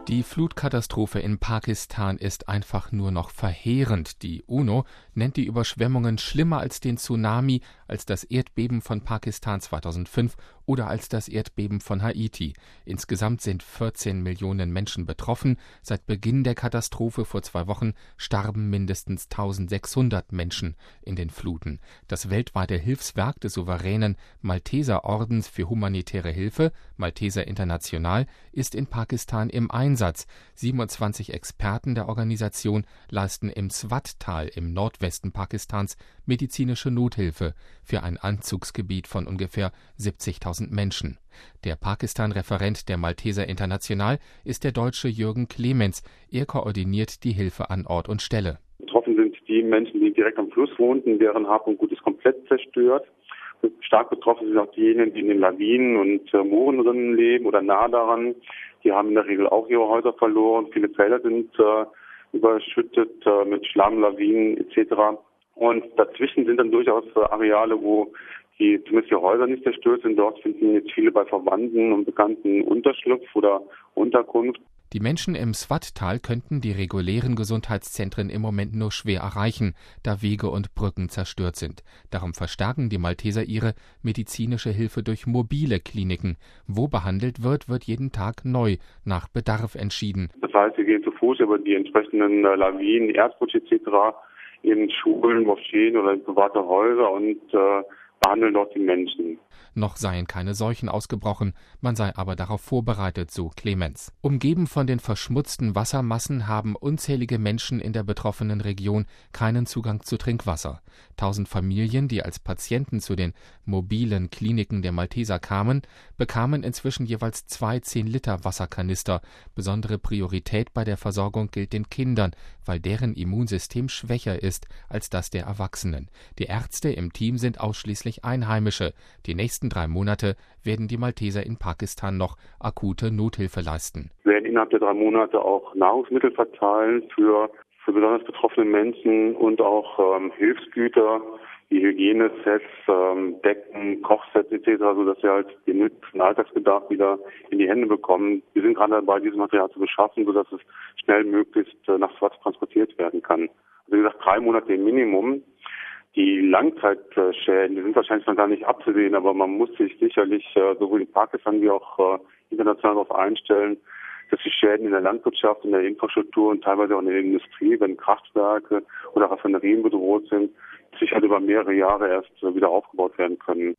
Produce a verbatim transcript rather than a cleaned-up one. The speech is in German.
Die Flutkatastrophe in Pakistan ist einfach nur noch verheerend. Die UNO nennt die Überschwemmungen schlimmer als den Tsunami, als das Erdbeben von Pakistan zweitausendfünf oder als das Erdbeben von Haiti. Insgesamt sind vierzehn Millionen Menschen betroffen. Seit Beginn der Katastrophe vor zwei Wochen starben mindestens eintausendsechshundert Menschen in den Fluten. Das weltweite Hilfswerk des souveränen Malteserordens für humanitäre Hilfe, Malteser International, ist in Pakistan im Einsatz. siebenundzwanzig Experten der Organisation leisten im Swat-Tal im Nordwesten Pakistans medizinische Nothilfe für ein Einzugsgebiet von ungefähr siebzigtausend Menschen. Der Pakistan-Referent der Malteser International ist der Deutsche Jürgen Clemens. Er koordiniert die Hilfe an Ort und Stelle. Betroffen sind die Menschen, die direkt am Fluss wohnten, deren Hab und Gut ist komplett zerstört. Stark betroffen sind auch diejenigen, die in den Lawinen und äh, Moorenrinnen leben oder nah daran. Die haben in der Regel auch ihre Häuser verloren. Viele Felder sind äh, überschüttet äh, mit Schlamm, Lawinen et cetera. Und dazwischen sind dann durchaus äh, Areale, wo die zumindest die Häuser nicht zerstört sind. Dort finden jetzt viele bei Verwandten und Bekannten Unterschlupf oder Unterkunft. Die Menschen im Swat-Tal könnten die regulären Gesundheitszentren im Moment nur schwer erreichen, da Wege und Brücken zerstört sind. Darum verstärken die Malteser ihre medizinische Hilfe durch mobile Kliniken. Wo behandelt wird, wird jeden Tag neu nach Bedarf entschieden. Das heißt, wir gehen zu Fuß über die entsprechenden äh, Lawinen, Erdrutsche et cetera in Schulen, Moscheen oder in private Häuser und äh, behandeln dort die Menschen. Noch seien keine Seuchen ausgebrochen, man sei aber darauf vorbereitet, so Clemens. Umgeben von den verschmutzten Wassermassen haben unzählige Menschen in der betroffenen Region keinen Zugang zu Trinkwasser. Tausend Familien, die als Patienten zu den mobilen Kliniken der Malteser kamen, bekamen inzwischen jeweils zwei zehn Liter Wasserkanister. Besondere Priorität bei der Versorgung gilt den Kindern, weil deren Immunsystem schwächer ist als das der Erwachsenen. Die Ärzte im Team sind ausschließlich Einheimische. Die nächsten drei Monate werden die Malteser in Pakistan noch akute Nothilfe leisten. Wir werden innerhalb der drei Monate auch Nahrungsmittel verteilen für, für besonders betroffene Menschen und auch ähm, Hilfsgüter, wie Hygienesets, ähm, Decken, Kochsets et cetera, sodass wir halt den nötigen Alltagsbedarf wieder in die Hände bekommen. Wir sind gerade dabei, dieses Material zu beschaffen, sodass es schnell möglichst äh, nach Swat transportiert werden kann. Also wie gesagt, drei Monate im Minimum. Die Langzeitschäden, die sind wahrscheinlich noch gar nicht abzusehen, aber man muss sich sicherlich äh, sowohl in Pakistan wie auch äh, international darauf einstellen, dass die Schäden in der Landwirtschaft, in der Infrastruktur und teilweise auch in der Industrie, wenn Kraftwerke oder Raffinerien bedroht sind, sicher über mehrere Jahre erst äh, wieder aufgebaut werden können.